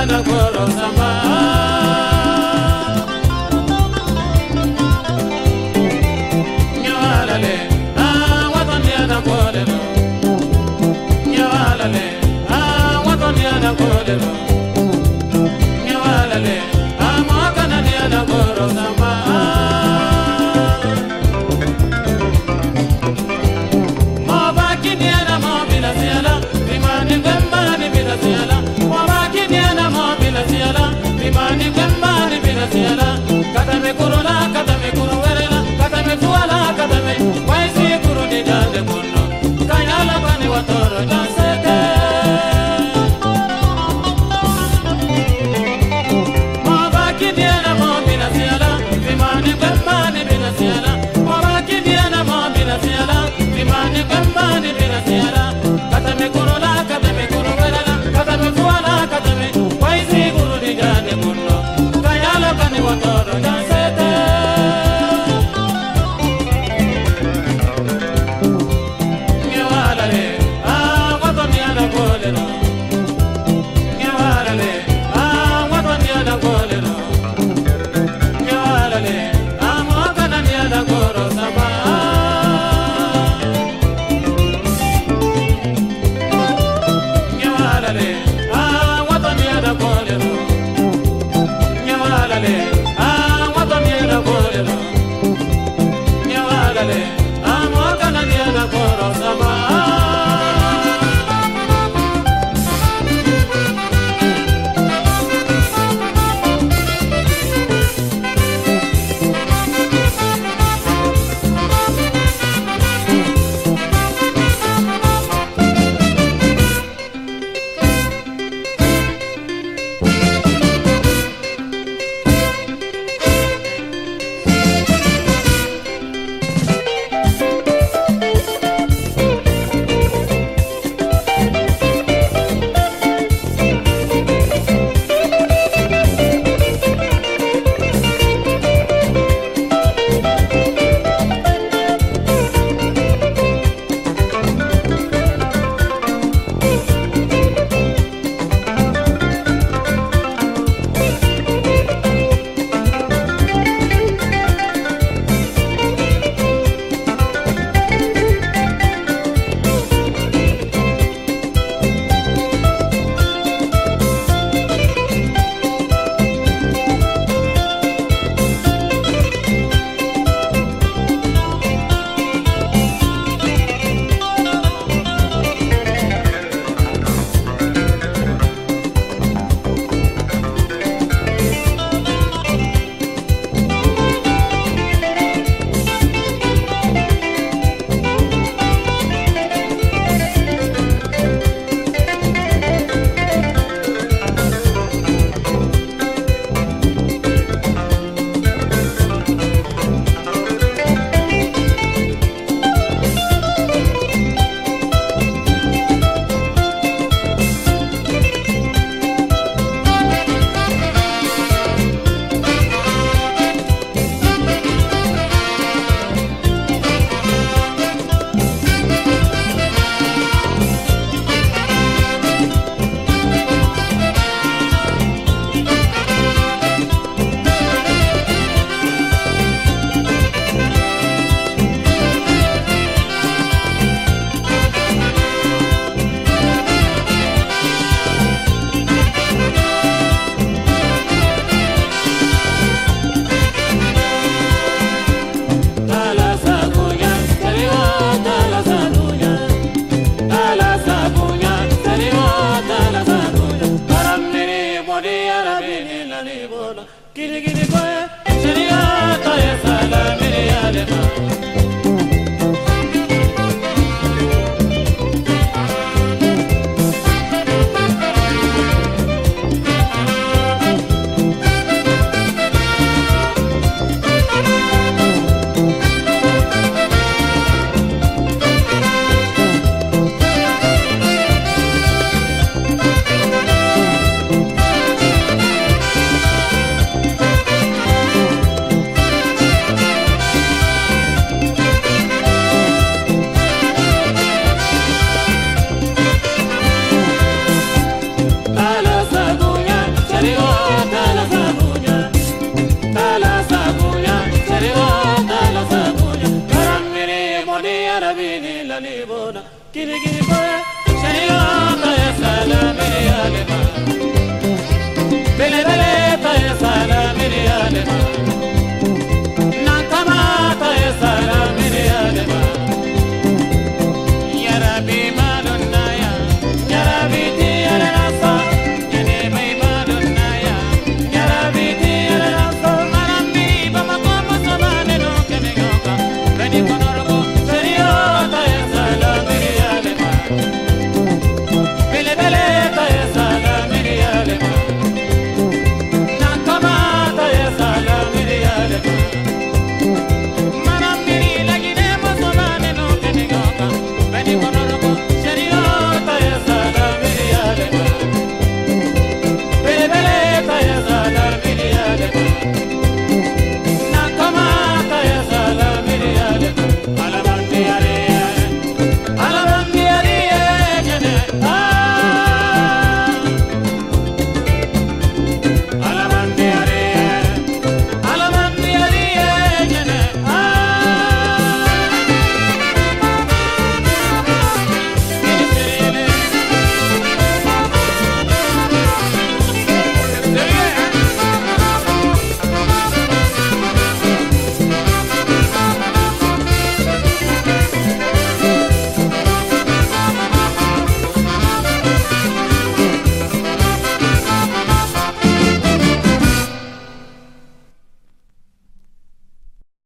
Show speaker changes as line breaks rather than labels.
na goro sama nyawala le wato ni na gole no nyawala le wato ni na gole no nyawala le kana ni na goro sama ma ba kini na ma bila siala bimani gambani bila siala ma ba kini na ma bila siala bimani gambani bila siala kata me kurula kata me kuruwela kata me fuala kata me waisi kuruni dande kunno kayala bani watoro jansete ma ba kini na ma bila siala bimani gambani bila siala ma ba kini na ma bila siala bimani gambani bila siala kata me kurula kata me kuruwela kata me fuala kata me waisi kuruni dande kunno kayala bani watoro jansete nyawala le wato ni ana gole no nyawala le wato ni ana gole no nyawala le mo kana ni ana goro sama nyawala le wato ni ana gole no nyawala le wato ni ana gole no nyawala le mo kana ni ana goro sama Kiri kiri koe, sheria toye salamiri alema.